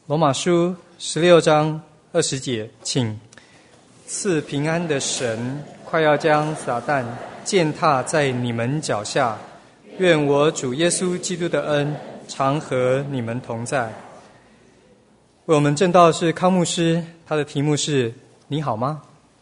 罗马书16章20节，请赐平安的神快要将撒旦践踏在你们脚下，愿我主耶稣基督的恩常和你们同在。为我们证道的是康牧师，他的题目是你好吗？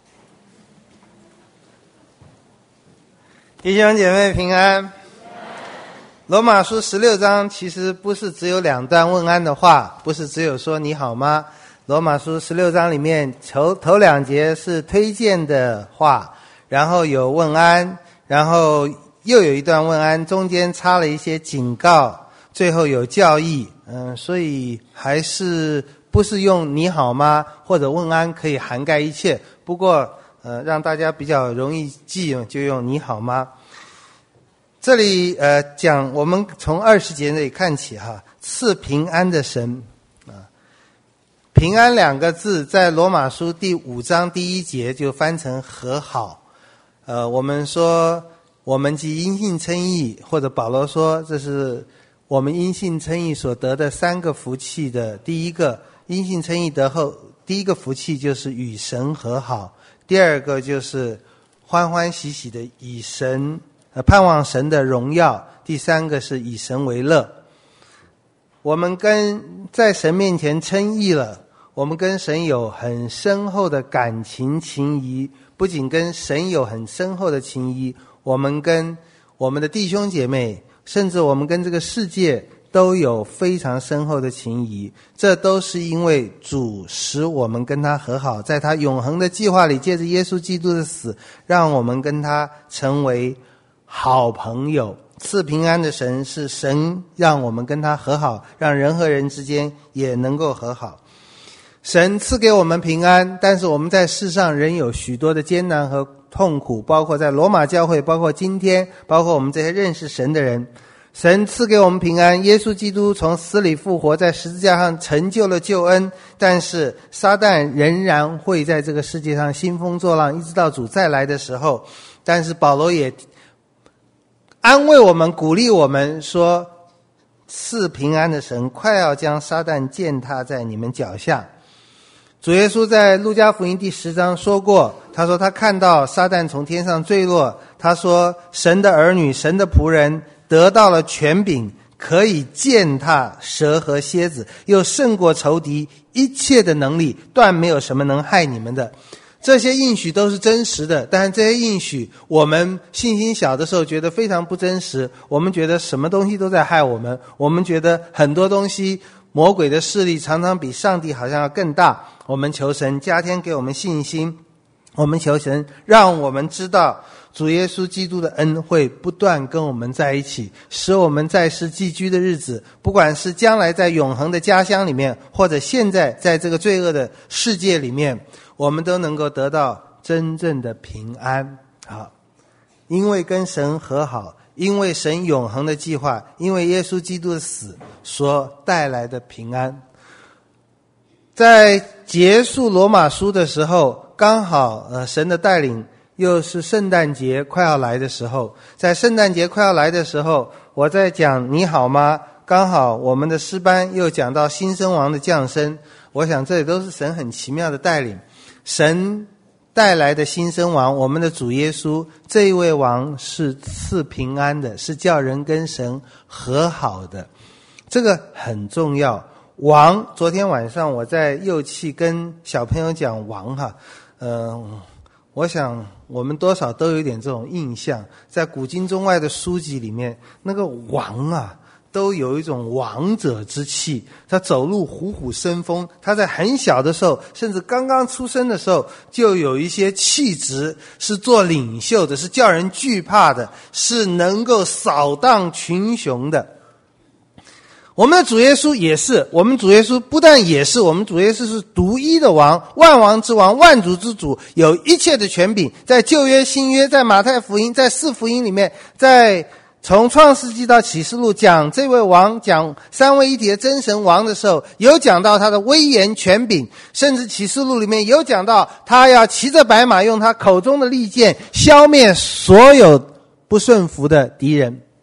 弟兄姐妹平安。罗马书16章其实不是只有2段问安的话，不是只有说你好吗。罗马书16章里面头2节是推荐的话，然后有问安，然后又有一段问安，中间插了一些警告，最后有教义。所以还是不是用你好吗或者问安可以涵盖一切，不过让大家比较容易记就用你好吗。这里讲我们从20节那里看起哈，赐平安的神平安2个字在罗马书第5章第1节就翻成和好。我们说我们既因信称义，或者保罗说这是我们因信称义所得的3个福气的第一个，因信称义得后第一个福气就是与神和好，第二个就是欢欢喜喜的以神盼望神的荣耀，第3个是以神为乐。我们在神面前称义了，我们跟神有很深厚的感情情谊，不仅跟神有很深厚的情谊，我们跟我们的弟兄姐妹，甚至我们跟这个世界都有非常深厚的情谊。这都是因为主使我们跟他和好，在他永恒的计划里，借着耶稣基督的死，让我们跟他成为好朋友。赐平安的神是神让我们跟他和好，让人和人之间也能够和好。神赐给我们平安，但是我们在世上仍有许多的艰难和痛苦，包括在罗马教会，包括今天，包括我们这些认识神的人。神赐给我们平安，耶稣基督从死里复活，在十字架上成就了救恩，但是撒旦仍然会在这个世界上兴风作浪，一直到主再来的时候。但是保罗也安慰我们，鼓励我们说，赐平安的神快要将撒旦践踏在你们脚下。主耶稣在路加福音第10章说过，他说他看到撒旦从天上坠落，他说神的儿女，神的仆人得到了权柄，可以践踏蛇和蝎子，又胜过仇敌，一切的能力断没有什么能害你们的。这些应许都是真实的，但是这些应许我们信心小的时候觉得非常不真实，我们觉得什么东西都在害我们，我们觉得很多东西魔鬼的势力常常比上帝好像要更大。我们求神加添给我们信心，我们求神让我们知道主耶稣基督的恩会不断跟我们在一起，使我们在世寄居的日子，不管是将来在永恒的家乡里面，或者现在在这个罪恶的世界里面，我们都能够得到真正的平安。好，因为跟神和好，因为神永恒的计划，因为耶稣基督的死所带来的平安。在结束罗马书的时候，刚好神的带领又是圣诞节快要来的时候，在圣诞节快要来的时候，我在讲你好吗，刚好我们的诗班又讲到新生王的降生。我想这里都是神很奇妙的带领，神带来的新生王，我们的主耶稣，这一位王是赐平安的，是叫人跟神和好的，这个很重要。王，昨天晚上我在幼器跟小朋友讲王哈，我想我们多少都有点这种印象，在古今中外的书籍里面，那个王啊都有一种王者之气，他走路虎虎生风，他在很小的时候，甚至刚刚出生的时候，就有一些气质，是做领袖的，是叫人惧怕的，是能够扫荡群雄的。我们的主耶稣也是，我们主耶稣不但也是，我们主耶稣是独一的王，万王之王，万主之主，有一切的权柄。在旧约新约，在马太福音，在4福音里面，在从创世纪到启示录讲这位王，讲三位一体的真神王的时候，有讲到他的威严权柄，甚至启示录里面有讲到他要骑着白马，用他口中的利剑消灭所有不顺服的敌人。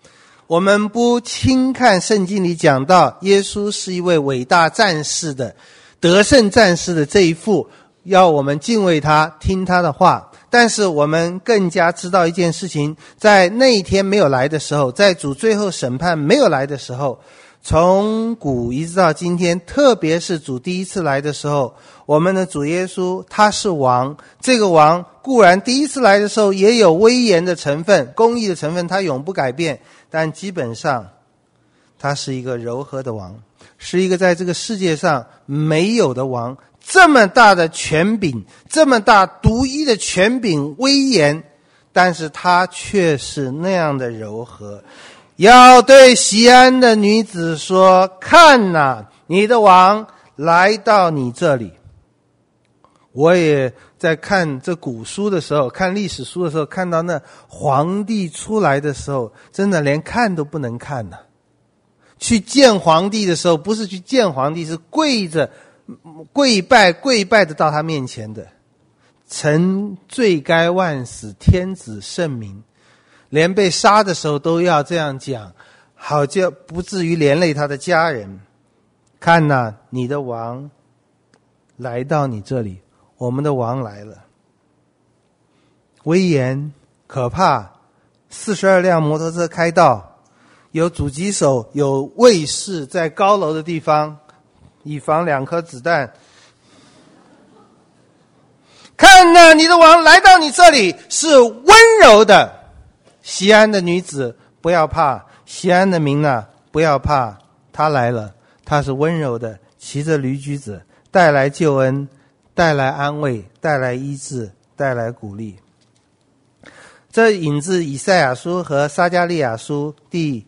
我们不轻看圣经里讲到耶稣是一位伟大战士的得胜战士的这一副，要我们敬畏他，听他的话。但是我们更加知道一件事情，在那一天没有来的时候，在主最后审判没有来的时候，从古一直到今天，特别是主第一次来的时候，我们的主耶稣他是王，这个王固然第一次来的时候也有威严的成分，公义的成分，他永不改变，但基本上他是一个柔和的王，是一个在这个世界上没有的王。这么大的权柄，这么大独一的权柄威严，但是他却是那样的柔和。要对锡安的女子说，看哪，你的王来到你这里。我也在看这古书的时候，看历史书的时候，看到那皇帝出来的时候，真的连看都不能看了。去见皇帝的时候，不是去见皇帝，是跪拜的到他面前的。臣罪该万死，天子圣明。连被杀的时候都要这样讲，好就不至于连累他的家人。看哪，你的王来到你这里，我们的王来了。威严可怕，42辆摩托车开道，有狙击手，有卫士在高楼的地方，以防2颗子弹。看哪，你的王来到你这里，是温柔的。锡安的女子不要怕，锡安的民哪，不要怕，他来了，他是温柔的，骑着驴驹子，带来救恩，带来安慰，带来医治，带来鼓励。这引自以赛亚书和撒迦利亚书第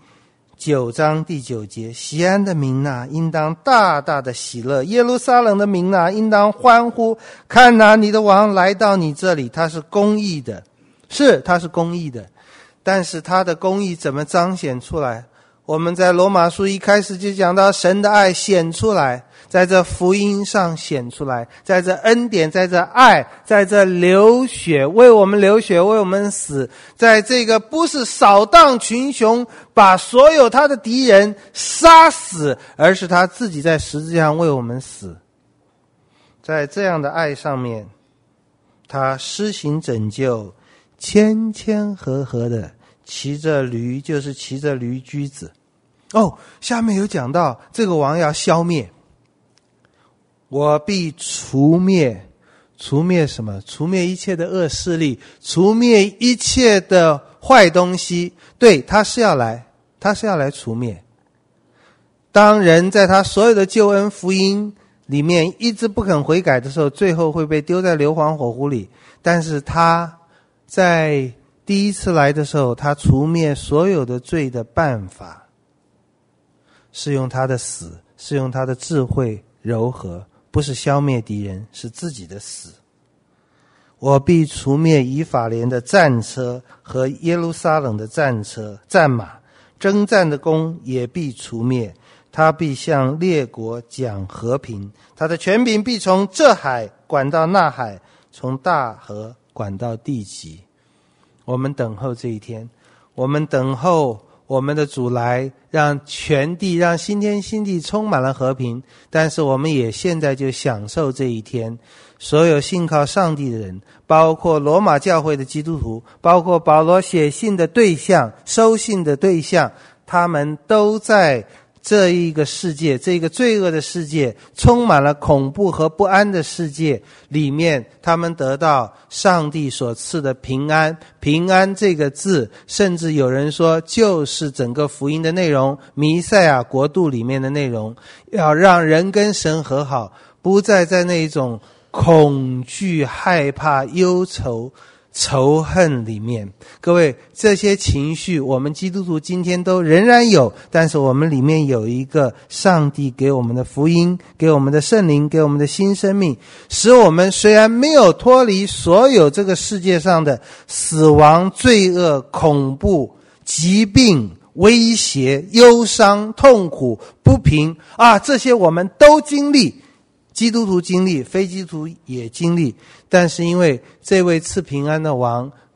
9章第9节，锡安的民哪，应当大大的喜乐，耶路撒冷的民哪，应当欢呼。看哪，你的王来到你这里，他是公义的，他是公义的，但是他的公义怎么彰显出来？我们在罗马书一开始就讲到神的爱显出来，在这福音上显出来，在这恩典，在这爱，在这流血，为我们流血，为我们死，在这个不是扫荡群雄，把所有他的敌人杀死，而是他自己在十字架上为我们死。在这样的爱上面，他施行拯救，谦谦和和的骑着驴，就是骑着驴驹子。下面有讲到这个王要消灭，我必除灭什么？除灭一切的恶势力，除灭一切的坏东西。对，他是要来除灭。当人在他所有的救恩福音里面一直不肯悔改的时候，最后会被丢在硫磺火湖里。但是他在第一次来的时候，他除灭所有的罪的办法是用他的死，是用他的智慧柔和，不是消灭敌人，是自己的死。我必除灭以法莲的战车和耶路撒冷的战马，征战的弓也必除灭。他必向列国讲和平，他的权柄必从这海管到那海，从大河管到地极。我们等候这一天，我们等候我们的主来，让全地，让新天新地充满了和平。但是我们也现在就享受这一天，所有信靠上帝的人，包括罗马教会的基督徒，包括保罗写信的对象，收信的对象，他们都在这一个世界，这个罪恶的世界，充满了恐怖和不安的世界里面，他们得到上帝所赐的平安。平安这个字，甚至有人说就是整个福音的内容，弥赛亚国度里面的内容，要让人跟神和好，不再在那种恐惧、害怕、忧愁、仇恨里面。各位，这些情绪我们基督徒今天都仍然有，但是我们里面有一个上帝给我们的福音，给我们的圣灵，给我们的新生命，使我们虽然没有脱离所有这个世界上的死亡、罪恶、恐怖、疾病、威胁、忧伤、痛苦、不平这些我们都经历，基督徒经历，非基督徒也经历。但是因为这位赐平安的王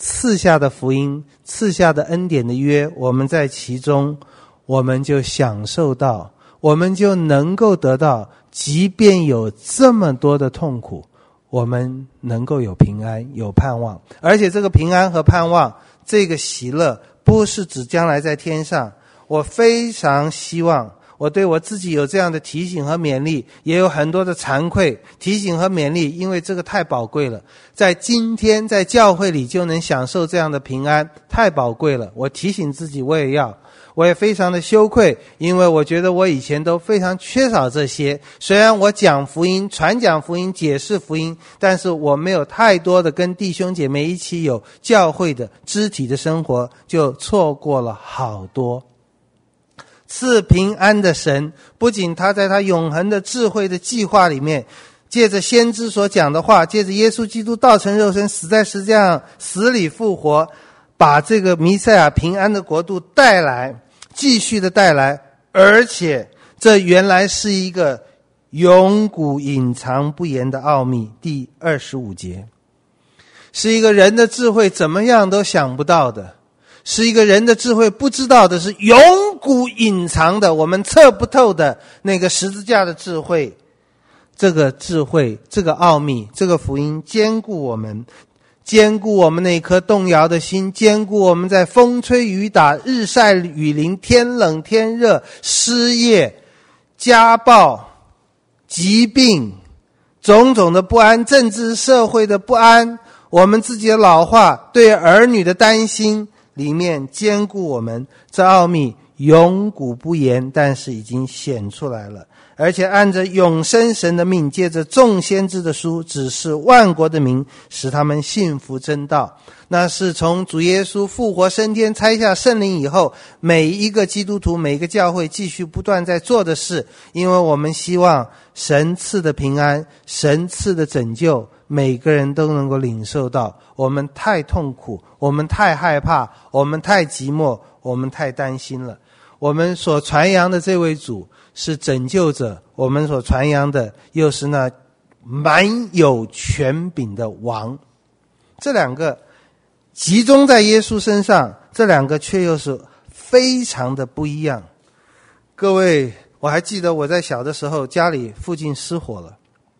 赐下的福音，赐下的恩典的约，我们在其中，我们就享受到，我们就能够得到，即便有这么多的痛苦，我们能够有平安，有盼望。而且这个平安和盼望，这个喜乐，不是指将来在天上。我非常希望我对我自己有这样的提醒和勉励，也有很多的惭愧，提醒和勉励，因为这个太宝贵了。在今天在教会里就能享受这样的平安，太宝贵了。我提醒自己，我也要。我也非常的羞愧，因为我觉得我以前都非常缺少这些。虽然我讲福音、传讲福音、解释福音，但是我没有太多的跟弟兄姐妹一起有教会的肢体的生活，就错过了好多。赐平安的神，不仅他在他永恒的智慧的计划里面，借着先知所讲的话，借着耶稣基督道成肉身，死在十字架上，死里复活，把这个弥赛亚平安的国度带来，继续的带来。而且这原来是一个永古隐藏不言的奥秘。第25节，是一个人的智慧怎么样都想不到的，是一个人的智慧不知道的，是永古隐藏的，我们测不透的那个十字架的智慧。这个智慧，这个奥秘，这个福音坚固我们，坚固我们那颗动摇的心，坚固我们在风吹雨打、日晒雨淋、天冷天热、失业、家暴、疾病、种种的不安，政治社会的不安，我们自己的老化，对儿女的担心里面坚固我们。这奥秘永古不言，但是已经显出来了。而且按着永生神的命，借着众先知的书，指示万国的民，使他们信服真道。那是从主耶稣复活升天差下圣灵以后，每一个基督徒，每一个教会继续不断在做的事。因为我们希望神赐的平安，神赐的拯救，每个人都能够领受到。我们太痛苦，我们太害怕，我们太寂寞，我们太担心了。我们所传扬的这位主是拯救者，我们所传扬的又是那满有权柄的王。这两个集中在耶稣身上，这两个却又是非常的不一样。各位，我还记得我在小的时候，家里附近失火了，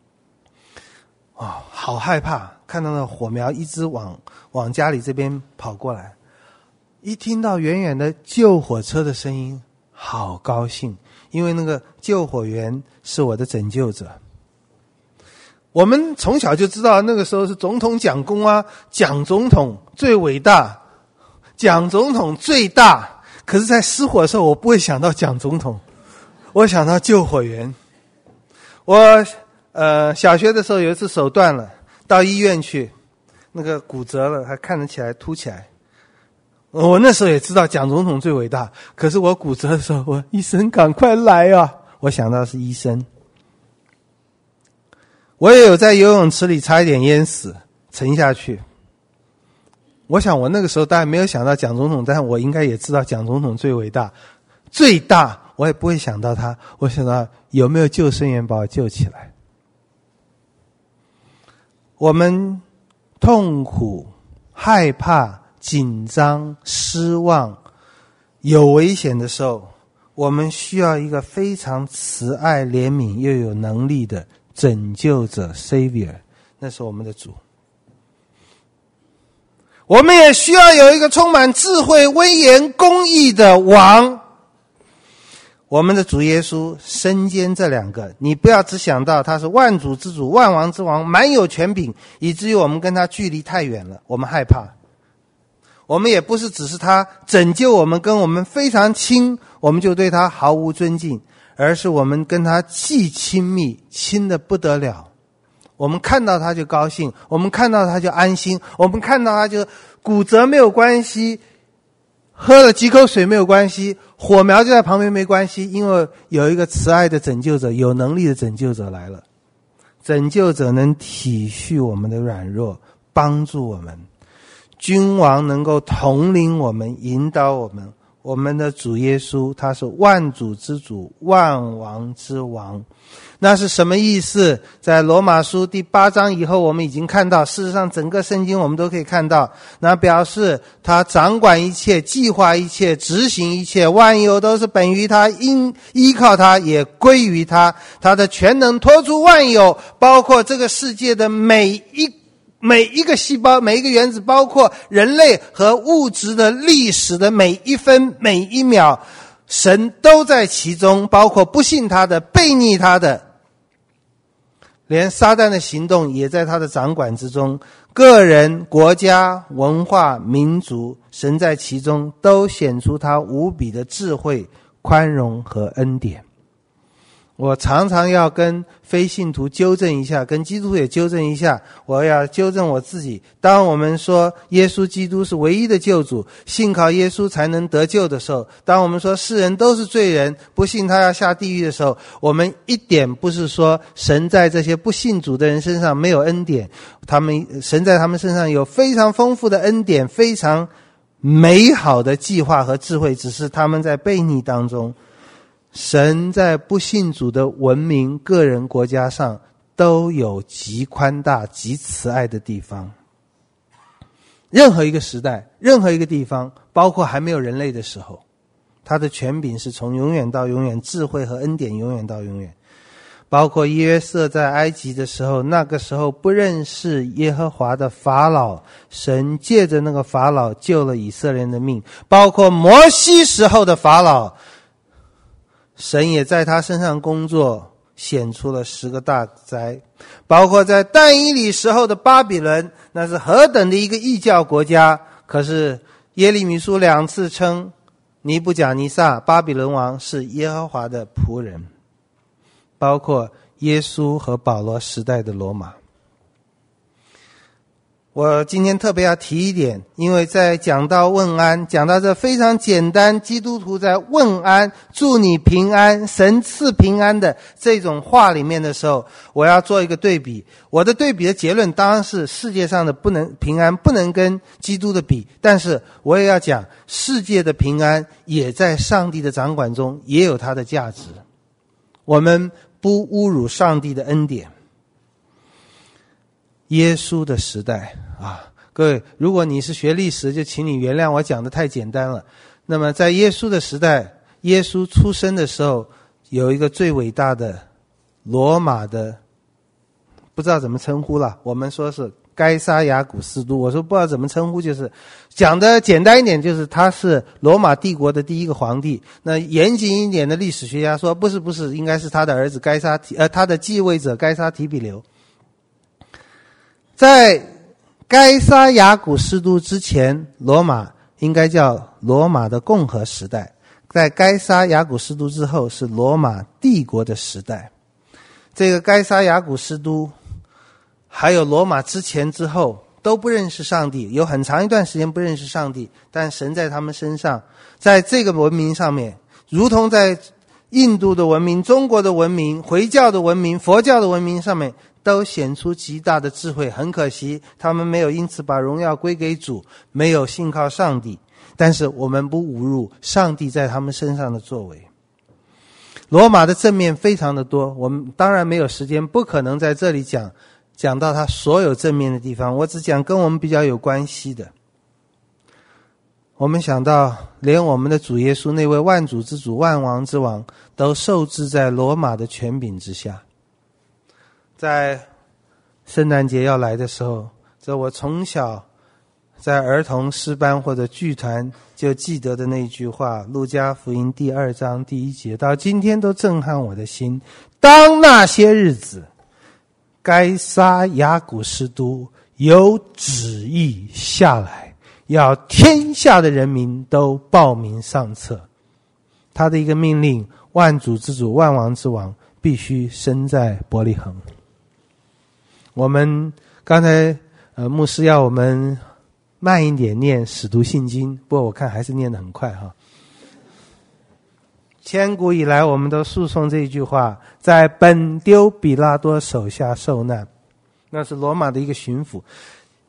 好害怕，看到那火苗一直往家里这边跑过来，一听到远远的救火车的声音，好高兴，因为那个救火员是我的拯救者。我们从小就知道那个时候是总统蒋公啊，蒋总统最伟大，蒋总统最大。可是在失火的时候，我不会想到蒋总统，我想到救火员。我小学的时候有一次手断了，到医院去，那个骨折了，还看得起来凸起来。我那时候也知道蒋总统最伟大，可是我骨折的时候，我医生赶快来啊！我想到是医生。我也有在游泳池里差一点淹死，沉下去。我想我那个时候当然没有想到蒋总统，但我应该也知道蒋总统最伟大，最大。我也不会想到他，我想到有没有救生员把我救起来。我们痛苦、害怕、紧张、失望、有危险的时候，我们需要一个非常慈爱、怜悯又有能力的拯救者 Savior， 那是我们的主。我们也需要有一个充满智慧、威严、公义的王。我们的主耶稣身兼这两个，你不要只想到他是万主之主、万王之王，满有权柄，以至于我们跟他距离太远了，我们害怕。我们也不是只是他拯救我们，跟我们非常亲，我们就对他毫无尊敬，而是我们跟他既亲密，亲得不得了。我们看到他就高兴，我们看到他就安心，我们看到他就骨折没有关系，喝了几口水没有关系，火苗就在旁边没关系，因为有一个慈爱的拯救者，有能力的拯救者来了。拯救者能体恤我们的软弱，帮助我们。君王能够统领我们，引导我们。 我们的主耶稣，他是万主之主，万王之王。那是什么意思？在罗马书第8章以后，我们已经看到，事实上整个圣经我们都可以看到，那表示他掌管一切，计划一切，执行一切，万有都是本于他，因依靠他，也归于他。他的全能托出万有，包括这个世界的每一个细胞，每一个原子，包括人类和物质的历史的每一分每一秒，神都在其中，包括不信他的，悖逆他的，连撒旦的行动也在他的掌管之中。个人、国家、文化、民族，神在其中都显出他无比的智慧、宽容和恩典。我常常要跟非信徒纠正一下，跟基督徒也纠正一下，我要纠正我自己。当我们说耶稣基督是唯一的救主，信靠耶稣才能得救的时候，当我们说世人都是罪人，不信他要下地狱的时候，我们一点不是说神在这些不信主的人身上没有恩典，神在他们身上有非常丰富的恩典，非常美好的计划和智慧，只是他们在悖逆当中。神在不信主的文明、个人、国家上都有极宽大、极慈爱的地方。任何一个时代，任何一个地方，包括还没有人类的时候，他的权柄是从永远到永远，智慧和恩典永远到永远。包括约瑟在埃及的时候，那个时候不认识耶和华的法老，神借着那个法老救了以色列人的命。包括摩西时候的法老，神也在他身上工作，显出了10个大灾。包括在但以理时候的巴比伦，那是何等的一个异教国家，可是耶利米书2次称尼布甲尼撒巴比伦王是耶和华的仆人。包括耶稣和保罗时代的罗马。我今天特别要提一点，因为在讲到问安，讲到这非常简单，基督徒在问安，祝你平安，神赐平安的这种话里面的时候，我要做一个对比。我的对比的结论当然是世界上的平安不能跟基督的比，但是我也要讲世界的平安也在上帝的掌管中，也有它的价值。我们不侮辱上帝的恩典。耶稣的时代啊，各位，如果你是学历史，就请你原谅我讲的太简单了。那么在耶稣的时代，耶稣出生的时候，有一个最伟大的罗马的，不知道怎么称呼了，我们说是该撒亚古斯都，我说不知道怎么称呼，就是讲的简单一点，就是他是罗马帝国的第一个皇帝。那严谨一点的历史学家说，不是，应该是他的儿子他的继位者该撒提比留。在该撒亚古斯都之前，罗马应该叫罗马的共和时代。在该撒亚古斯都之后，是罗马帝国的时代。这个该撒亚古斯都还有罗马之前之后都不认识上帝，有很长一段时间不认识上帝，但神在他们身上，在这个文明上面，如同在印度的文明、中国的文明、回教的文明、佛教的文明上面都显出极大的智慧。很可惜他们没有因此把荣耀归给主，没有信靠上帝，但是我们不侮辱上帝在他们身上的作为。罗马的正面非常的多，我们当然没有时间，不可能在这里讲到他所有正面的地方，我只讲跟我们比较有关系的。我们想到连我们的主耶稣那位万主之主、万王之王都受制在罗马的权柄之下。在圣诞节要来的时候，这我从小在儿童诗班或者剧团就记得的那句话，路加福音第2章第1节，到今天都震撼我的心。当那些日子，该撒亚古斯都有旨意下来，要天下的人民都报名上册。他的一个命令，万主之主、万王之王必须生在伯利恒。我们刚才牧师要我们慢一点念使徒信经，不过我看还是念得很快哈。千古以来我们都诉讼这一句话，在本丢比拉多手下受难，那是罗马的一个巡抚。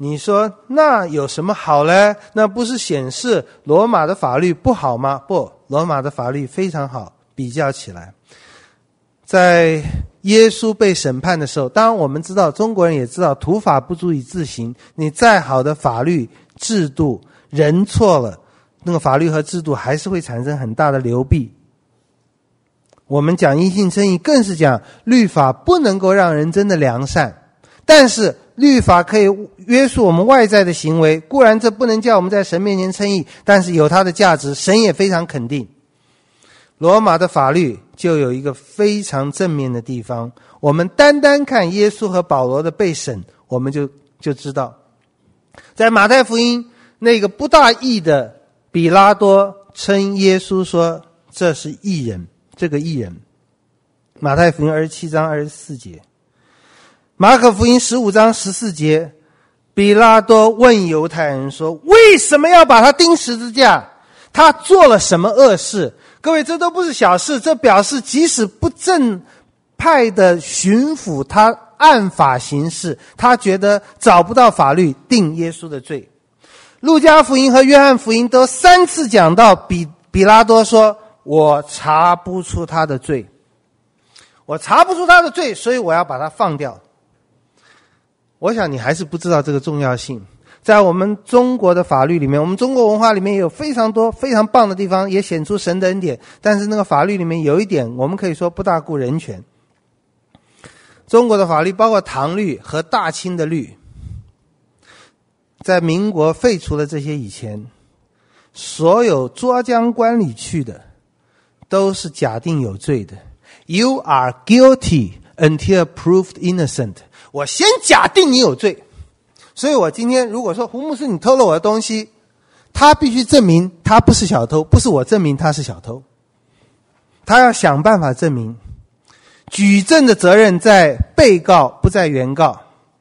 你说那有什么好呢？那不是显示罗马的法律不好吗？不，罗马的法律非常好。比较起来，在耶稣被审判的时候，当然我们知道，中国人也知道，土法不足以自行。你再好的法律制度，人错了，那个法律和制度还是会产生很大的流弊。我们讲因信称义，更是讲律法不能够让人真的良善，但是律法可以约束我们外在的行为。固然这不能叫我们在神面前称义，但是有它的价值，神也非常肯定。罗马的法律就有一个非常正面的地方，我们单单看耶稣和保罗的被审，我们就知道，在马太福音那个不大义的比拉多称耶稣说这是义人，这个义人，马太福音27章24节，马可福音15章14节，比拉多问犹太人说，为什么要把他钉十字架？他做了什么恶事？各位，这都不是小事，这表示即使不正派的巡抚，他按法行事，他觉得找不到法律定耶稣的罪。路加福音和约翰福音都3次讲到比拉多说，我查不出他的罪，我查不出他的罪，所以我要把他放掉。我想你还是不知道这个重要性。在我们中国的法律里面，我们中国文化里面也有非常多非常棒的地方，也显出神的恩典，但是那个法律里面有一点我们可以说不大顾人权。中国的法律包括唐律和大清的律，在民国废除了这些以前，所有捉将关里去的都是假定有罪的。 You are guilty until proved innocent， 我先假定你有罪。所以我今天如果说胡牧师你偷了我的东西，他必须证明他不是小偷，不是我证明他是小偷，他要想办法证明。举证的责任在被告，不在原告。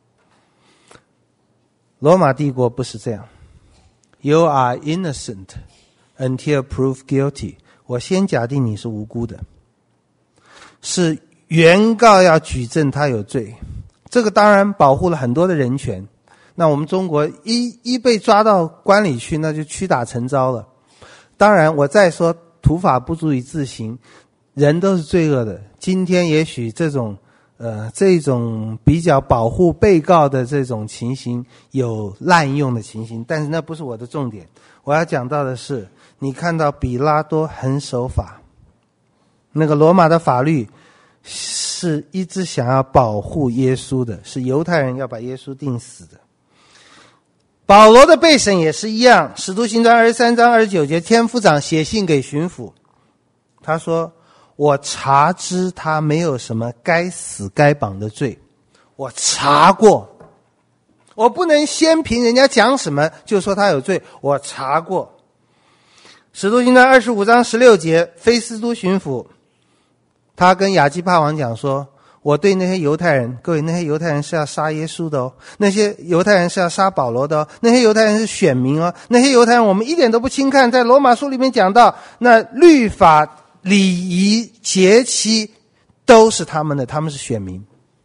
罗马帝国不是这样， You are innocent until proved guilty， 我先假定你是无辜的，是原告要举证他有罪。这个当然保护了很多的人权。那我们中国一被抓到关里去，那就屈打成招了。当然我再说土法不足以自行，人都是罪恶的。今天也许这种比较保护被告的这种情形有滥用的情形，但是那不是我的重点。我要讲到的是，你看到比拉多很守法，那个罗马的法律是一直想要保护耶稣的，是犹太人要把耶稣钉死的。保罗的被审也是一样，使徒行传23章29节，千夫长写信给巡抚，他说，我查知他没有什么该死该绑的罪，我查过，我不能先凭人家讲什么就说他有罪，我查过。使徒行传25章16节，菲斯都巡抚他跟亚基帕王讲说，我对那些犹太人，各位，那些犹太人是要杀耶稣的哦，那些犹太人是要杀保罗的哦，那些犹太人是选民哦，那些犹太人我们一点都不轻看。在罗马书里面讲到，那律法礼仪节期都是他们的，他们是选民。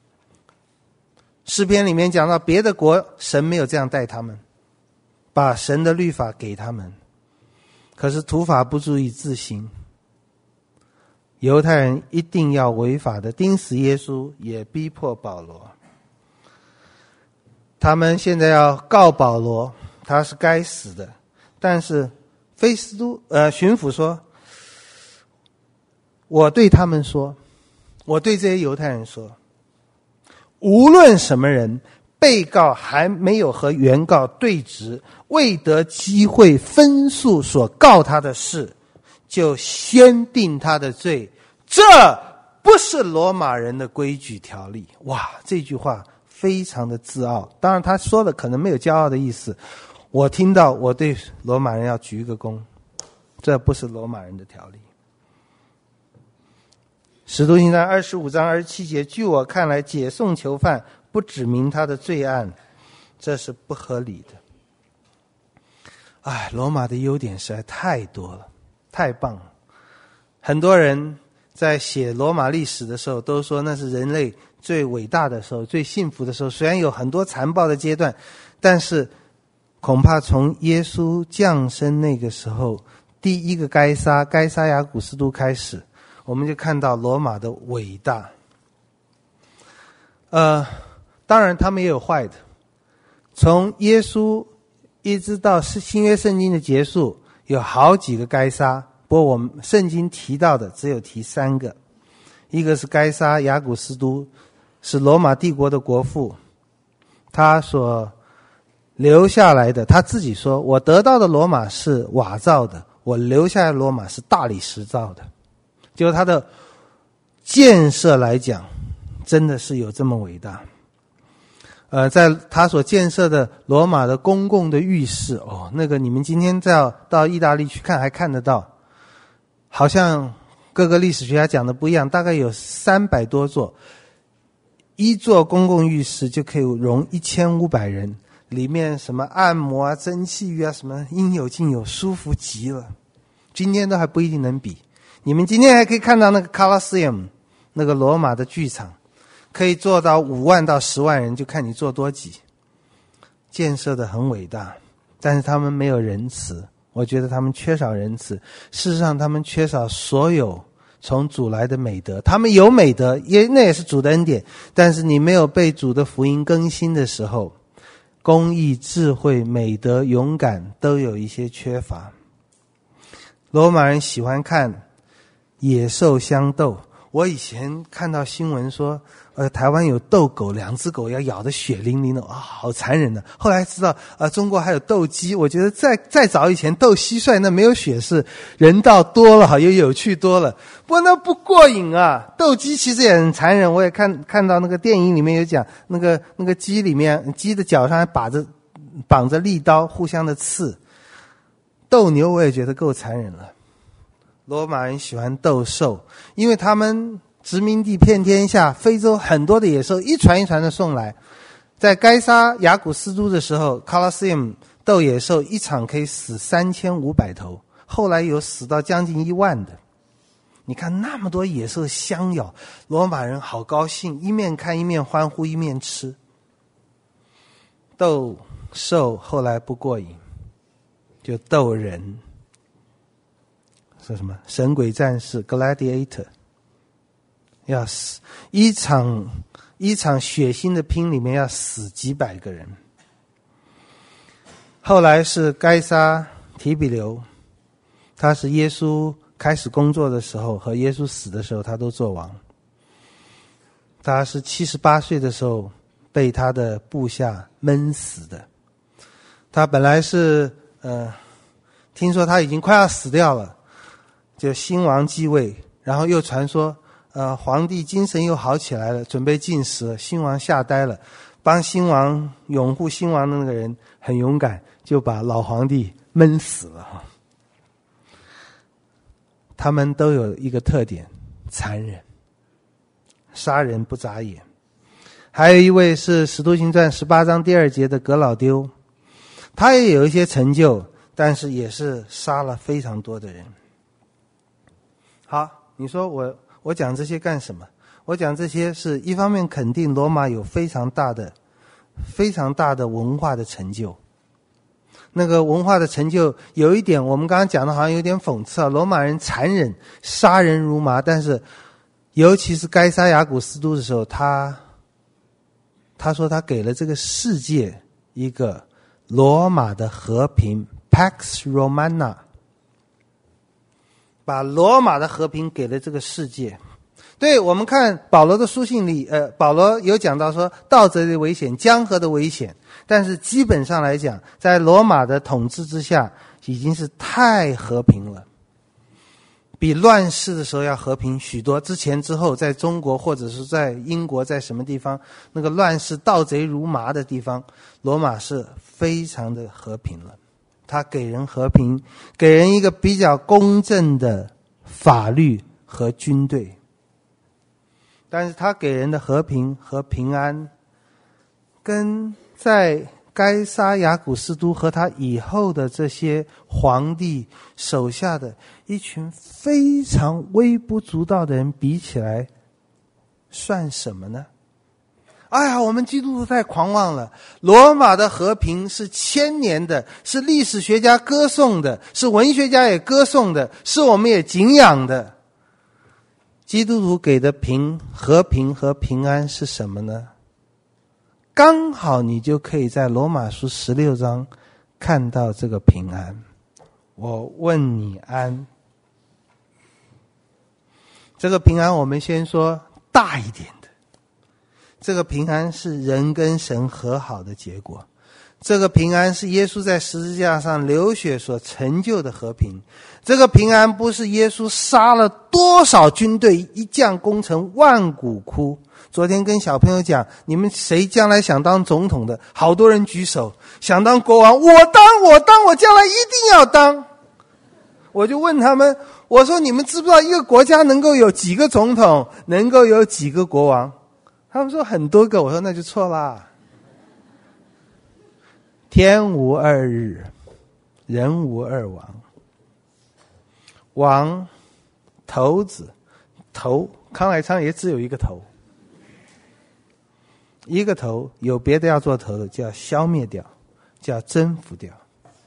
诗篇里面讲到，别的国神没有这样待他们，把神的律法给他们，可是土法不足以自行，犹太人一定要违法的钉死耶稣，也逼迫保罗。他们现在要告保罗，他是该死的。但是菲斯都巡抚说，我对他们说，我对这些犹太人说，无论什么人，被告还没有和原告对质，未得机会分诉所告他的事，就先定他的罪，这不是罗马人的规矩条例。哇，这句话非常的自傲，当然他说的可能没有骄傲的意思，我听到我对罗马人要鞠一个躬，这不是罗马人的条例。使徒行传25章27节，据我看来，解送囚犯不指明他的罪案，这是不合理的。罗马的优点实在太多了，太棒了。很多人在写罗马历史的时候，都说那是人类最伟大的时候，最幸福的时候。虽然有很多残暴的阶段，但是恐怕从耶稣降生那个时候，第一个该撒亚古斯都开始，我们就看到罗马的伟大。当然他们也有坏的，从耶稣一直到新约圣经的结束，有好几个该撒，不过我们圣经提到的只有提3个。一个是该撒亚古斯都，是罗马帝国的国父，他所留下来的，他自己说，我得到的罗马是瓦造的，我留下来的罗马是大理石造的。就他的建设来讲，真的是有这么伟大。在他所建设的罗马的公共的浴室，那个你们今天再到意大利去看还看得到，好像各个历史学家讲的不一样，大概有300多座，一座公共浴室就可以容1500人，里面什么按摩啊、蒸汽浴啊，什么应有尽有，舒服极了。今天都还不一定能比。你们今天还可以看到那个 Colosseum， 那个罗马的剧场，可以坐到5万到10万人，就看你坐多挤。建设的很伟大，但是他们没有仁慈，我觉得他们缺少仁慈。事实上他们缺少所有从主来的美德。他们有美德，那也是主的恩典，但是你没有被主的福音更新的时候，公义、智慧、美德、勇敢都有一些缺乏。罗马人喜欢看野兽相斗。我以前看到新闻说，台湾有斗狗，2只狗要咬得血淋淋的，好残忍的。后来知道，中国还有斗鸡。我觉得再早以前斗蟋蟀那没有血是人道多了，又有趣多了。不过那不过瘾啊！斗鸡其实也很残忍，我也看到那个电影里面有讲，那个鸡里面，鸡的脚上还绑着利刀，互相的刺。斗牛我也觉得够残忍了。罗马人喜欢斗兽，因为他们殖民地遍天下，非洲很多的野兽一船一船的送来。在该撒亚古斯都的时候 Colosseum 斗野兽一场可以死3500头，后来有死到将近1万的。你看那么多野兽相咬，罗马人好高兴，一面看一面欢呼一面吃。斗兽后来不过瘾，就斗人，是什么神鬼战士 Gladiator， 要死一场血腥的拼里面要死几百个人。后来是该撒提比留，他是耶稣开始工作的时候和耶稣死的时候他都做王。他是78岁的时候被他的部下闷死的。他本来是听说他已经快要死掉了，就新王继位，然后又传说皇帝精神又好起来了，准备进食了。新王吓呆了，帮新王拥护新王的那个人很勇敢，就把老皇帝闷死了。他们都有一个特点，残忍，杀人不眨眼。还有一位是《使徒行传》18章第2节的革老丢，他也有一些成就，但是也是杀了非常多的人。好，你说我讲这些干什么？我讲这些是一方面肯定罗马有非常大的文化的成就。那个文化的成就有一点我们刚刚讲的好像有点讽刺啊，罗马人残忍，杀人如麻，但是尤其是该撒亚古斯都的时候，他说他给了这个世界一个罗马的和平 Pax Romana， 把罗马的和平给了这个世界。对，我们看保罗的书信里保罗有讲到说盗贼的危险，江河的危险，但是基本上来讲，在罗马的统治之下已经是太和平了，比乱世的时候要和平许多。之前之后在中国或者是在英国，在什么地方那个乱世盗贼如麻的地方，罗马是非常的和平了。他给人和平，给人一个比较公正的法律和军队，但是他给人的和平和平安跟在该撒亚古斯都和他以后的这些皇帝手下的一群非常微不足道的人比起来，算什么呢？哎呀，我们基督徒太狂妄了。罗马的和平是千年的，是历史学家歌颂的，是文学家也歌颂的，是我们也敬仰的。基督徒给的和平和平安是什么呢？刚好你就可以在罗马书16章看到这个平安。我问你安。这个平安我们先说大一点的，这个平安是人跟神和好的结果，这个平安是耶稣在十字架上流血所成就的和平，这个平安不是耶稣杀了多少军队一将功成万骨枯。昨天跟小朋友讲，你们谁将来想当总统的？好多人举手，想当国王，我当，我将来一定要当。我就问他们，我说你们知不知道一个国家能够有几个总统，能够有几个国王？他们说很多个。我说那就错啦。天无二日，人无二王。王头子，头康乃昌也只有一个头，一个头，有别的要做头的就要消灭掉，就要征服掉。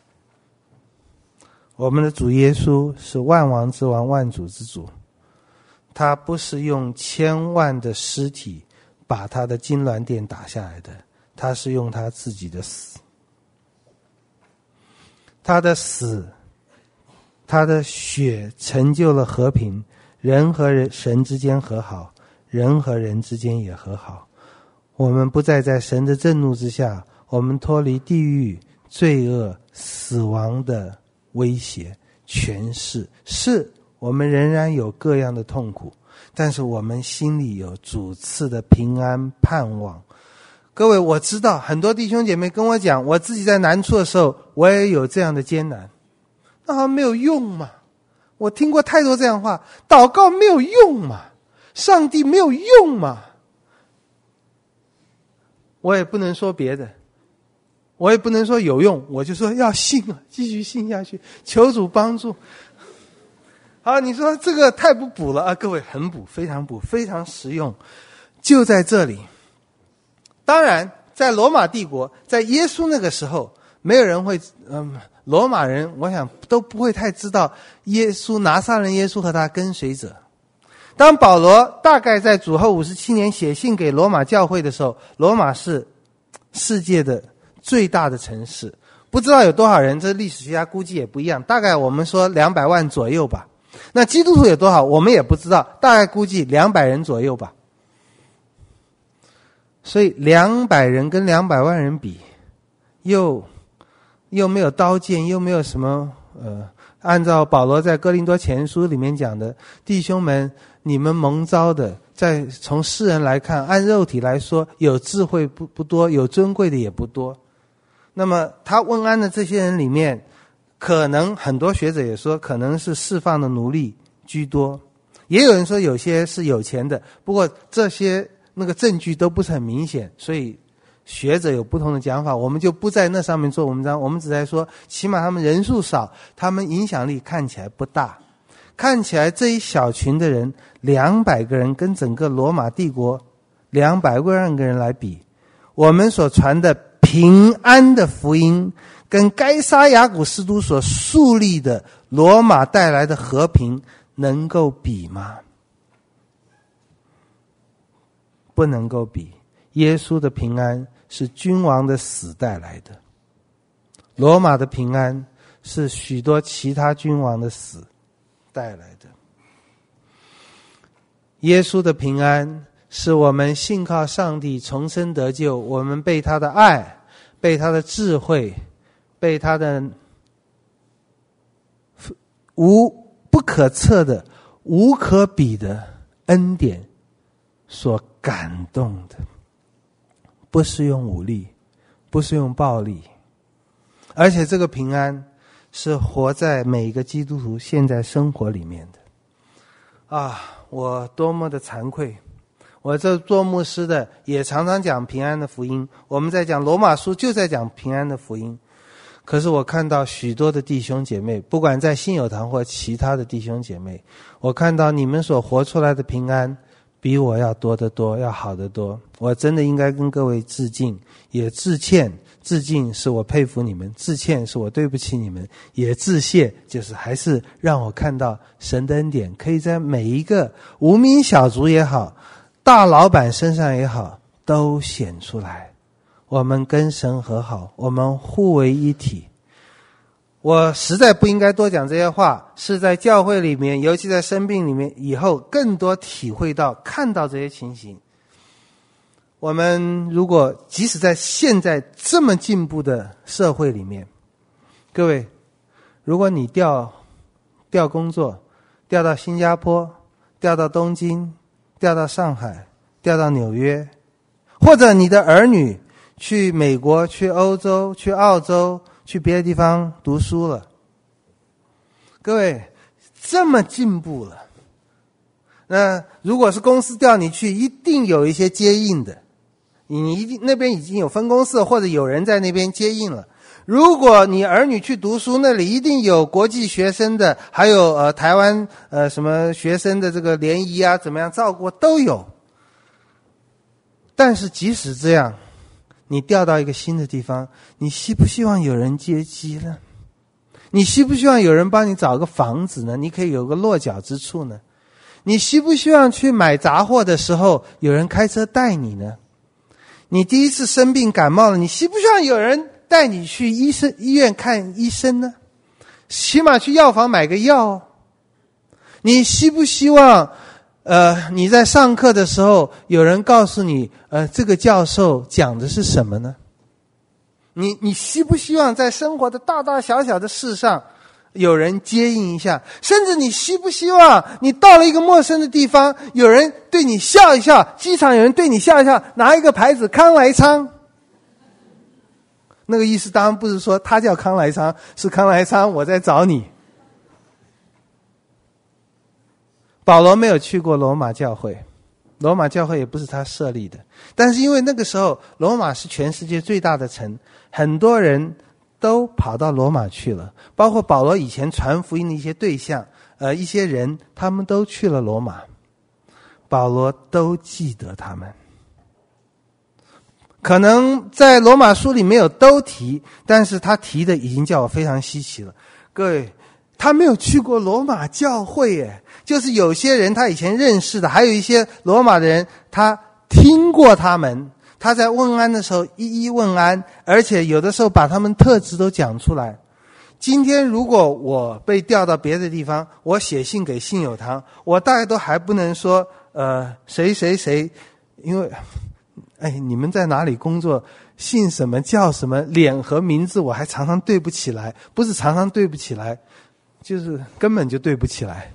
我们的主耶稣是万王之王，万主之主，他不是用千万的尸体把他的金銮殿打下来的，他是用他自己的死。他的死，他的血成就了和平，人和神之间和好，人和人之间也和好。我们不再在神的震怒之下，我们脱离地狱、罪恶、死亡的威胁、权势。是我们仍然有各样的痛苦，但是我们心里有主赐的平安盼望。各位，我知道很多弟兄姐妹跟我讲，我自己在难处的时候我也有这样的艰难，那好像没有用嘛。我听过太多这样的话，祷告没有用嘛，上帝没有用嘛。我也不能说别的，我也不能说有用，我就说要信啊，继续信下去，求主帮助。好，你说这个太不补了啊？各位，很补，非常补，非常实用，就在这里。当然在罗马帝国，在耶稣那个时候，没有人会罗马人我想都不会太知道耶稣，拿撒勒人耶稣和他跟随者。当保罗大概在主后57年写信给罗马教会的时候，罗马是世界的最大的城市，不知道有多少人，这历史学家估计也不一样，大概我们说200万左右吧。那基督徒有多少我们也不知道，大概估计200人左右吧。所以200人跟200万人比，又没有刀剑，又没有什么按照保罗在哥林多前书里面讲的，弟兄们，你们蒙召的，在从世人来看，按肉体来说，有智慧不多，有尊贵的也不多。那么他问安的这些人里面，可能很多学者也说，可能是释放的奴隶居多，也有人说有些是有钱的，不过这些那个证据都不是很明显，所以学者有不同的讲法，我们就不在那上面做文章，我们只在说起码他们人数少，他们影响力看起来不大。看起来这一小群的人200个人跟整个罗马帝国200万个人来比，我们所传的平安的福音跟该撒亚古斯都所树立的罗马带来的和平能够比吗？不能够比。耶稣的平安是君王的死带来的，罗马的平安是许多其他君王的死带来的。耶稣的平安是我们信靠上帝重生得救，我们被他的爱，被他的智慧，被他的不可测的无可比的恩典所感动的。不是用武力，不是用暴力，而且这个平安是活在每一个基督徒现在生活里面的。我多么的惭愧， 我这做牧师的也常常讲平安的福音，我们在讲罗马书就在讲平安的福音。可是我看到许多的弟兄姐妹，不管在信友堂或其他的弟兄姐妹，我看到你们所活出来的平安比我要多得多，要好得多。我真的应该跟各位致敬，也致歉。致敬是我佩服你们，致歉是我对不起你们，也致谢就是还是让我看到神的恩典可以在每一个无名小卒也好，大老板身上也好都显出来。我们跟神和好，我们互为一体。我实在不应该多讲这些话，是在教会里面，尤其在生病里面以后更多体会到看到这些情形。我们如果即使在现在这么进步的社会里面，各位，如果你调工作，调到新加坡，调到东京，调到上海，调到纽约，或者你的儿女去美国，去欧洲，去澳洲，去别的地方读书了，各位，这么进步了，那如果是公司调你去，一定有一些接应的，你一定那边已经有分公司，或者有人在那边接应了。如果你儿女去读书，那里一定有国际学生的，还有台湾什么学生的这个联谊啊，怎么样照顾都有。但是即使这样，你调到一个新的地方，你希不希望有人接机呢？你希不希望有人帮你找个房子呢？你可以有个落脚之处呢？你希不希望去买杂货的时候有人开车带你呢？你第一次生病感冒了，你希不希望有人带你去医院看医生呢？起码去药房买个药。你希不希望你在上课的时候有人告诉你这个教授讲的是什么呢？你希不希望在生活的大大小小的事上有人接应一下？甚至你希不希望你到了一个陌生的地方，有人对你笑一笑，机场有人对你笑一笑，拿一个牌子康来昌，那个意思当然不是说他叫康来昌，是康来昌我在找你。保罗没有去过罗马教会，罗马教会也不是他设立的，但是因为那个时候罗马是全世界最大的城，很多人都跑到罗马去了，包括保罗以前传福音的一些对象一些人，他们都去了罗马，保罗都记得他们。可能在罗马书里没有都提，但是他提的已经叫我非常稀奇了。各位，他没有去过罗马教会耶，就是有些人他以前认识的，还有一些罗马的人他听过他们，他在问安的时候一一问安，而且有的时候把他们特质都讲出来。今天如果我被调到别的地方，我写信给信友堂，我大概都还不能说谁谁谁，因为你们在哪里工作，姓什么叫什么，脸和名字我还常常对不起来，不是常常对不起来，就是根本就对不起来。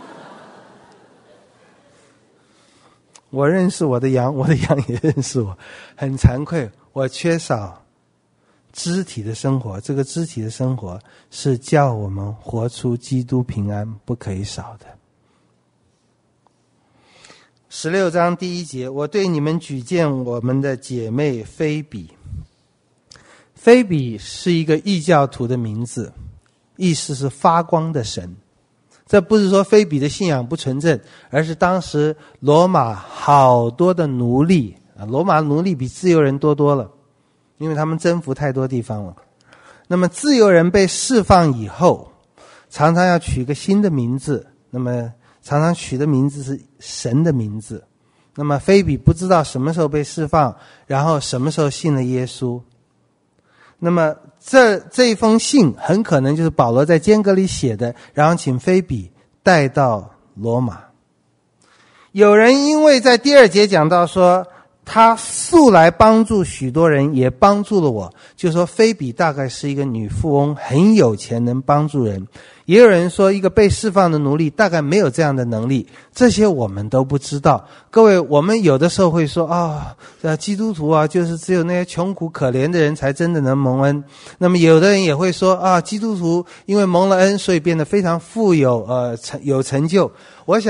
我认识我的羊，我的羊也认识我，很惭愧，我缺少肢体的生活，这个肢体的生活是叫我们活出基督平安不可以少的。16章第1节，我对你们举荐我们的姐妹菲比。菲比是一个异教徒的名字，意思是发光的神。这不是说菲比的信仰不纯正，而是当时罗马好多的奴隶，罗马奴隶比自由人多了，因为他们征服太多地方了。那么自由人被释放以后，常常要取一个新的名字，那么常常取的名字是神的名字。那么菲比不知道什么时候被释放，然后什么时候信了耶稣。那么这一封信很可能就是保罗在间隔里写的，然后请菲比带到罗马。有人因为在第2节讲到说他素来帮助许多人，也帮助了我，就说菲比大概是一个女富翁，很有钱，能帮助人。也有人说一个被释放的奴隶大概没有这样的能力，这些我们都不知道。各位，我们有的时候会说基督徒就是只有那些穷苦可怜的人才真的能蒙恩。那么有的人也会说基督徒因为蒙了恩，所以变得非常富有有成就。我想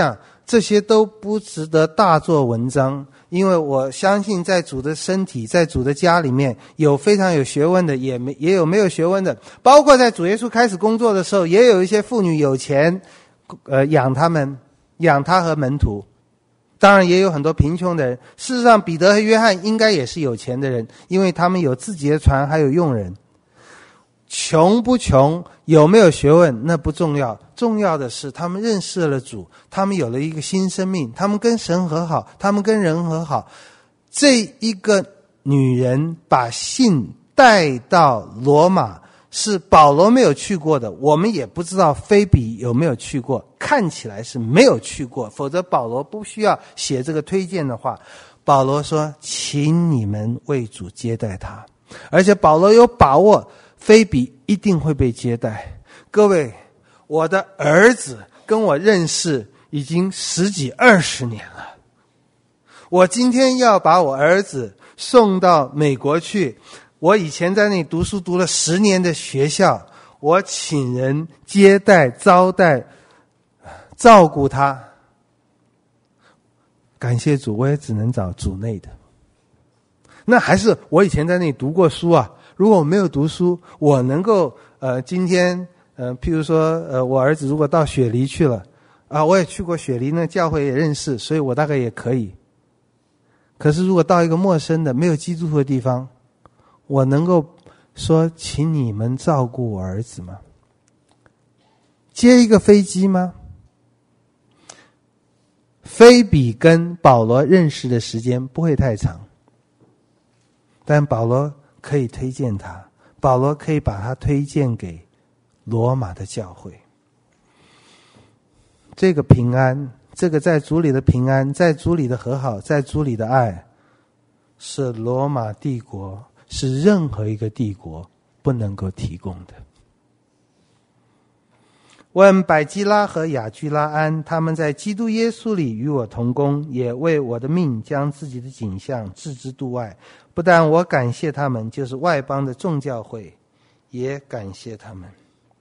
这些都不值得大做文章，因为我相信在主的身体，在主的家里面，有非常有学问的，也有没有学问的，包括在主耶稣开始工作的时候，也有一些妇女有钱养他和门徒，当然也有很多贫穷的人。事实上彼得和约翰应该也是有钱的人，因为他们有自己的船，还有用人。穷不穷，有没有学问，那不重要，重要的是他们认识了主，他们有了一个新生命，他们跟神和好，他们跟人和好。这一个女人把信带到罗马，是保罗没有去过的，我们也不知道菲比有没有去过，看起来是没有去过，否则保罗不需要写这个推荐的话。保罗说请你们为主接待他，而且保罗有把握菲比一定会被接待。各位，我的儿子跟我认识已经10几20年了，我今天要把我儿子送到美国去，我以前在那里读书读了10年的学校，我请人接待招待照顾他，感谢主，我也只能找主内的。那还是我以前在那里读过书啊，如果我没有读书，我能够今天譬如说我儿子如果到雪梨去了啊，我也去过雪梨呢，教会也认识，所以我大概也可以。可是如果到一个陌生的没有基督徒的地方，我能够说请你们照顾我儿子吗？接一个飞机吗？菲比跟保罗认识的时间不会太长，但保罗可以推荐他，保罗可以把他推荐给罗马的教会。这个平安，这个在主里的平安，在主里的和好，在主里的爱，是罗马帝国，是任何一个帝国不能够提供的。问百基拉和雅居拉安，他们在基督耶稣里与我同工，也为我的命将自己的景象置之度外。不但我感谢他们，就是外邦的众教会也感谢他们。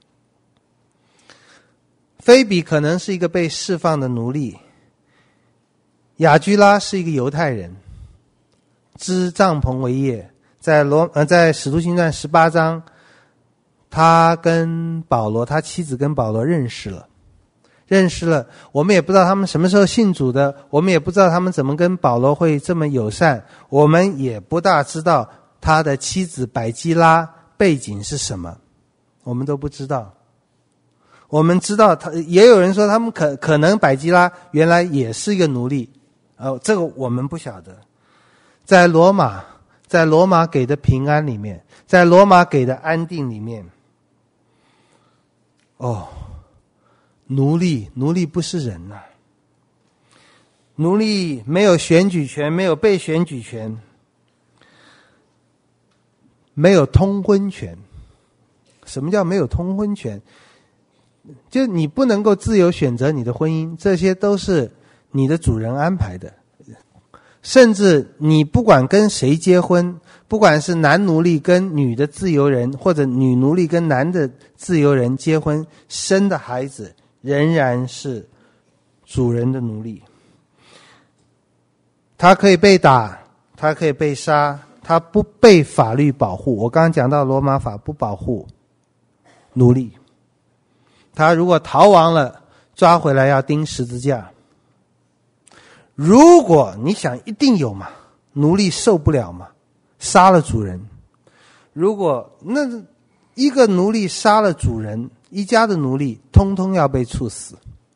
菲比可能是一个被释放的奴隶，雅居拉是一个犹太人，织帐篷为业。在使徒行传18章，他跟保罗，他妻子跟保罗认识了，我们也不知道他们什么时候信主的，我们也不知道他们怎么跟保罗会这么友善，我们也不大知道他的妻子百基拉背景是什么，我们都不知道。我们知道也有人说他们可能百基拉原来也是一个奴隶，这个我们不晓得。在罗马给的平安里面，在罗马给的安定里面，奴隶不是人呐，奴隶没有选举权，没有被选举权，没有通婚权。什么叫没有通婚权？就你不能够自由选择你的婚姻，这些都是你的主人安排的。甚至你不管跟谁结婚，不管是男奴隶跟女的自由人，或者女奴隶跟男的自由人结婚，生的孩子仍然是主人的奴隶。他可以被打，他可以被杀，他不被法律保护。我刚刚讲到罗马法不保护奴隶，他如果逃亡了，抓回来要钉十字架。如果你想一定有嘛，奴隶受不了嘛，杀了主人。如果那一个奴隶杀了主人，一家的奴隶通通要被处死。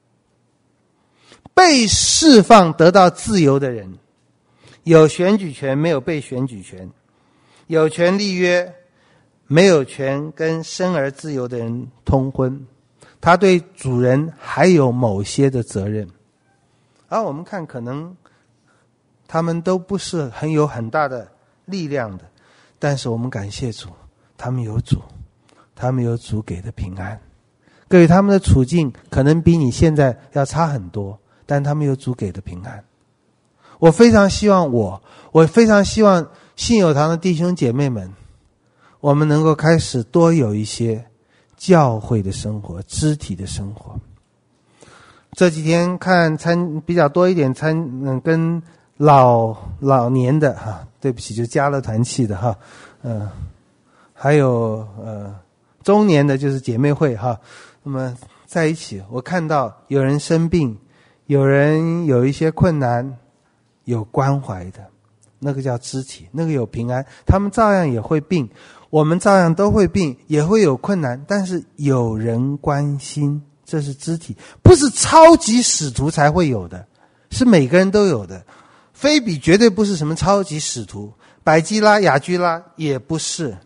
被释放得到自由的人，有选举权没有被选举权，有权立约没有权跟生而自由的人通婚，他对主人还有某些的责任。而我们看可能他们都不是有很大的力量的，但是我们感谢主，他们有主，他们有主给的平安。各位，他们的处境可能比你现在要差很多，但他们有主给的平安。我非常希望我非常希望信友堂的弟兄姐妹们，我们能够开始多有一些教会的生活，肢体的生活。 这几天看比较多一点跟老年的对不起，就加了团契的还有中年的，就是姐妹会那么在一起，我看到有人生病，有人有一些困难，有关怀的，那个叫肢体，那个有平安。他们照样也会病，我们照样都会病，也会有困难，但是有人关心，这是肢体，不是超级使徒才会有的，是每个人都有的。菲比绝对不是什么超级使徒，百基拉、雅居拉也不是。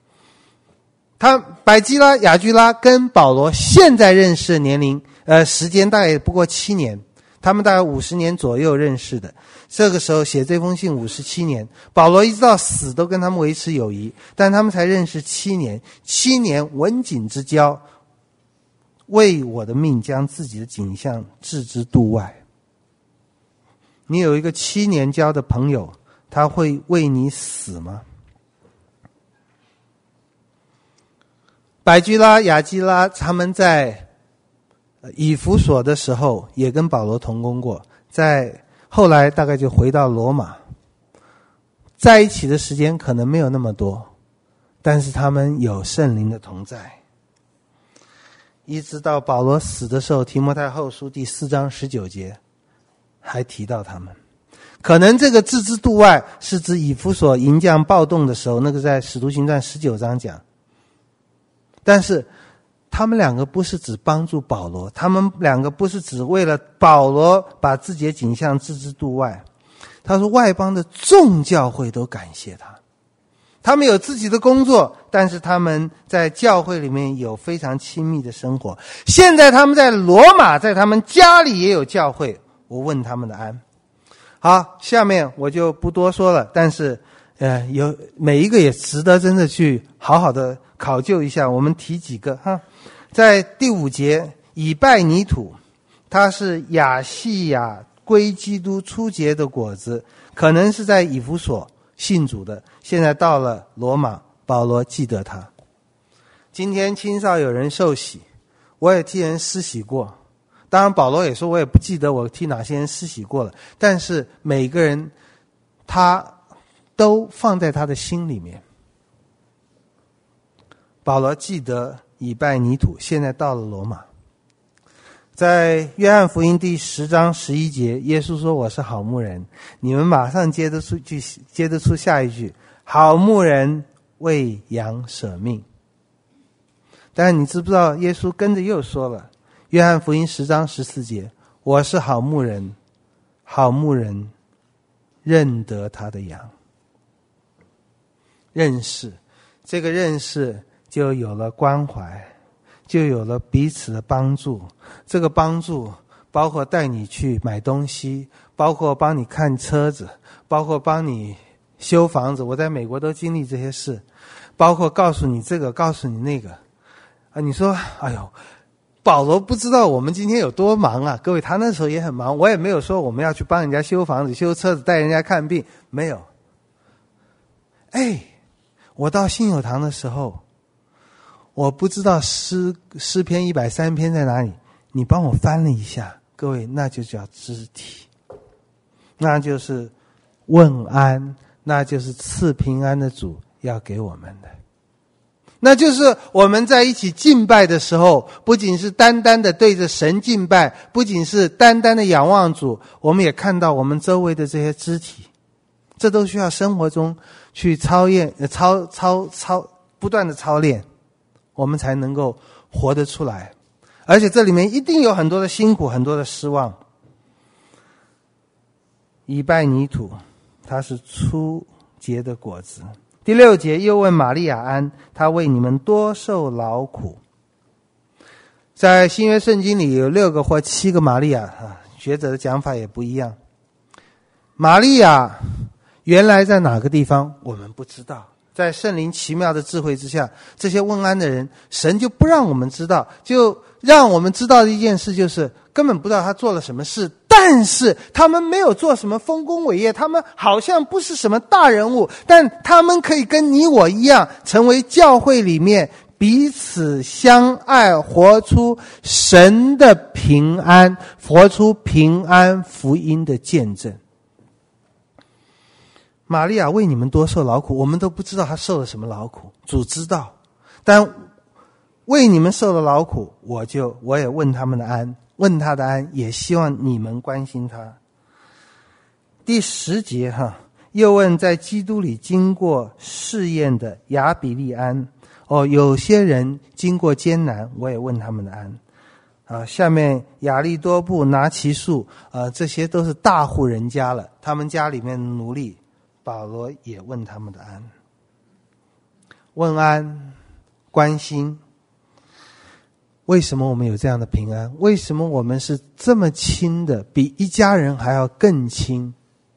百基拉、雅居拉跟保罗现在认识的年龄时间大概不过7年，他们大概50年左右认识的。这个时候写这封信57年，保罗一直到死都跟他们维持友谊，但他们才认识7年，7年文景之交，为我的命将自己的景象置之度外。你有一个7年交的朋友，他会为你死吗？百基拉、雅基拉他们在以弗所的时候也跟保罗同工过，在后来大概就回到罗马，在一起的时间可能没有那么多，但是他们有圣灵的同在。一直到保罗死的时候，提摩太后书第4章19节还提到他们。可能这个置之度外是指以弗所营将暴动的时候，那个在使徒行传19章讲。但是他们两个不是只帮助保罗，他们两个不是只为了保罗把自己的景象置之度外。他说外邦的众教会都感谢他，他们有自己的工作，但是他们在教会里面有非常亲密的生活。现在他们在罗马，在他们家里也有教会，我问他们的安。好，下面我就不多说了，但是有每一个也值得真的去好好的考究一下。我们提几个在第5节，以拜尼土，他是亚细亚归基督初结的果子，可能是在以弗所信主的，现在到了罗马，保罗记得他。今天青少有人受洗，我也替人施洗过，当然保罗也说我也不记得我替哪些人施洗过了，但是每个人他都放在他的心里面。保罗记得以拜尼土，现在到了罗马。在约翰福音第10章11节，耶稣说我是好牧人，你们马上接得出下一句，好牧人为羊舍命。但是你知不知道耶稣跟着又说了，约翰福音10章14节，我是好牧人，好牧人认得他的羊。认识，这个认识就有了关怀，就有了彼此的帮助。这个帮助包括带你去买东西，包括帮你看车子，包括帮你修房子，我在美国都经历这些事，包括告诉你这个告诉你那个你说哎呦，保罗不知道我们今天有多忙啊。各位，他那时候也很忙，我也没有说我们要去帮人家修房子修车子带人家看病，没有。我到信友堂的时候，我不知道诗篇103篇在哪里，你帮我翻了一下。各位，那就叫肢体，那就是问安，那就是赐平安的主要给我们的。那就是我们在一起敬拜的时候，不仅是单单的对着神敬拜，不仅是单单的仰望主，我们也看到我们周围的这些肢体，这都需要生活中去不断的操练，我们才能够活得出来。而且这里面一定有很多的辛苦，很多的失望。以拜尼土，它是初结的果子。第6节，又问玛利亚安，他为你们多受劳苦。在新约圣经里有6个或7个玛利亚，学者的讲法也不一样。玛利亚原来在哪个地方我们不知道，在圣灵奇妙的智慧之下，这些问安的人，神就不让我们知道，就让我们知道的一件事就是根本不知道他做了什么事，但是他们没有做什么丰功伟业，他们好像不是什么大人物，但他们可以跟你我一样成为教会里面彼此相爱，活出神的平安，活出平安福音的见证。玛利亚为你们多受劳苦，我们都不知道她受了什么劳苦，主知道。但为你们受了劳苦，我也问他们的安，问他的安，也希望你们关心他。第10节又问在基督里经过试验的亚比利安。有些人经过艰难，我也问他们的安。下面亚利多布、拿其数，这些都是大户人家了，他们家里面的奴隶，保罗也问他们的安。问安，关心。为什么我们有这样的平安？为什么我们是这么亲的，比一家人还要更亲？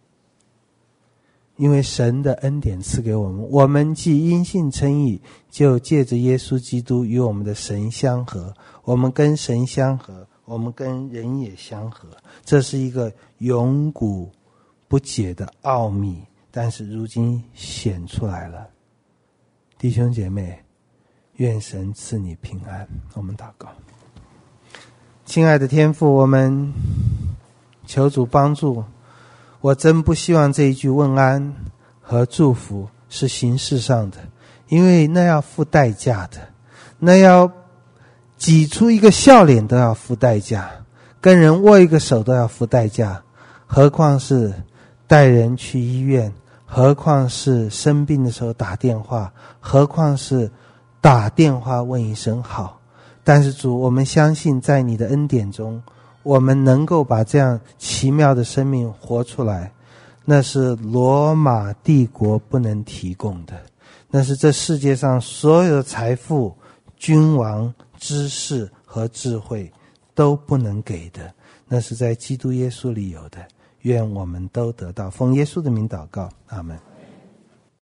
因为神的恩典赐给我们，我们既因信称义，就借着耶稣基督与我们的神相合。我们跟神相合，我们跟人也相合。这是一个永古不解的奥秘，但是如今显出来了。弟兄姐妹，愿神赐你平安。我们祷告。亲爱的天父，我们求主帮助。我真不希望这一句问安和祝福是形式上的，因为那要付代价的，那要挤出一个笑脸都要付代价，跟人握一个手都要付代价，何况是带人去医院，何况是生病的时候打电话，何况是打电话问一声好。但是主，我们相信在你的恩典中，我们能够把这样奇妙的生命活出来，那是罗马帝国不能提供的，那是这世界上所有的财富、君王、知识和智慧都不能给的，那是在基督耶稣里有的。愿我们都得到。奉耶稣的名祷告，阿们。